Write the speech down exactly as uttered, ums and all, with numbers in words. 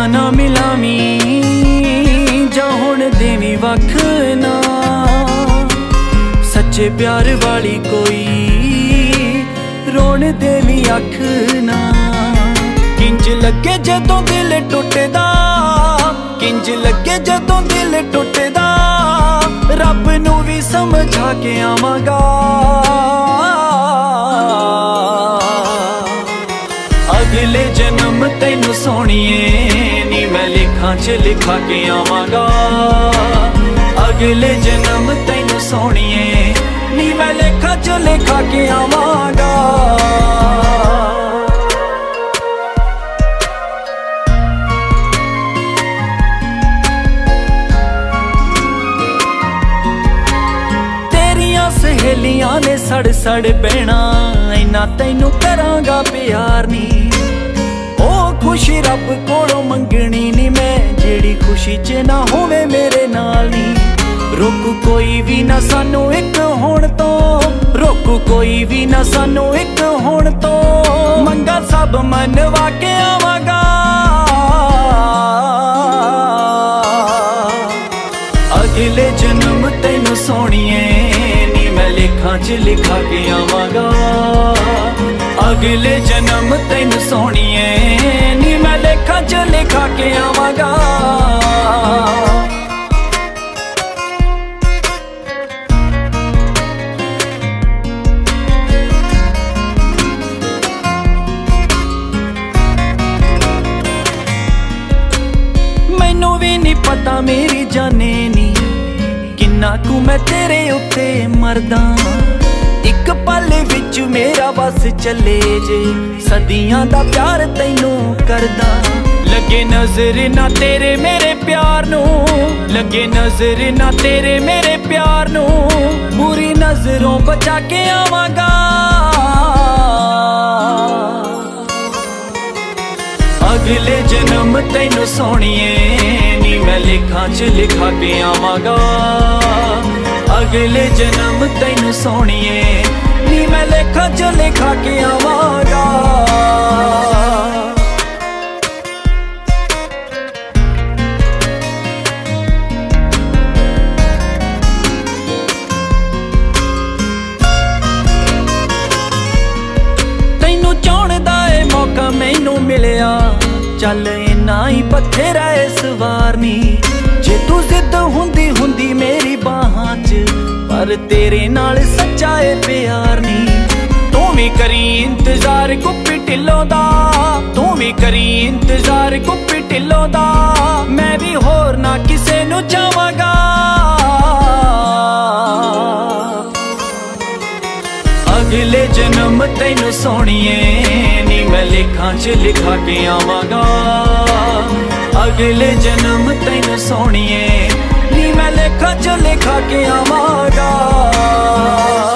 ना मिलावी जा हुण देवी वख ना, सच्चे प्यार वाली कोई रोण देवी अख ना। किंज लगे जदों दिल टुटदा, किंज लगे जदों दिल टुटदा, रब नू भी समझा के आवांगा। अगले जन्म तैनू सोहणीए नी मैं लेखां च लिखा के आवांगा। अगले जन्म तैनू सोहणीए नी मैं लेखां च लिखा के आवांगा। सहेलियां ने सड़ सड़ बहना, इन्ना तैनू करांगा प्यार नी। ओ खुशी रब कोलों मंगनी नी मैं, जेड़ी खुशी च ना होवे मेरे नाल नी। रोकू कोई भी ना सानू एक होण तो, रोकू कोई भी ना सानू एक होण तो, मंगा सब मनवा के आवांगा। अगले जन्म तैनू सोहणीए लेखां च लिखा के आवांगा। अगले जन्म तैनू सोहणीए नी मैं लेखां च लिखा के आवांगा। मैनू भी नहीं पता मेरी जाने नी किन्ना कू मैं तेरे उत्ते मरदा। एक पल विच मेरा बस चले जे, सदियां दा प्यार तैनू करदा। लगे नजर ना तेरे मेरे प्यार नू, लगे नजर ना तेरे मेरे प्यार नू, बुरी नजरों बचा के आवांगा। अगले जन्म तैनू सोहणीए नी मैं लेखां च लिखा के आवांगा। अगले जन्म तैनू सोहणीए नी मैं लेखां च लिखा के आवांगा। तैनू चाहण दा ए मौका मैनू मिलिया, चल इन्ना ही बथेरा इस वार नी। जे तू जिद हुंदी हुंदी मेरी बाहां च, पर तेरे नाल सच्चा ए प्यार नी। तू भी करी इंतजार गुप्पी ढिल्लों दा, तू भी करी इंतजार गुप्पी ढिल्लों दा, मैं भी होर ना किसे नू चाहांगा। अगले जन्म तैनू सोहणीए नी मैं लेखां च लिखा के आवांगा। अगले जन्म तैनू सोहणीए नी मैं लेखां च लिखा के आवांगा।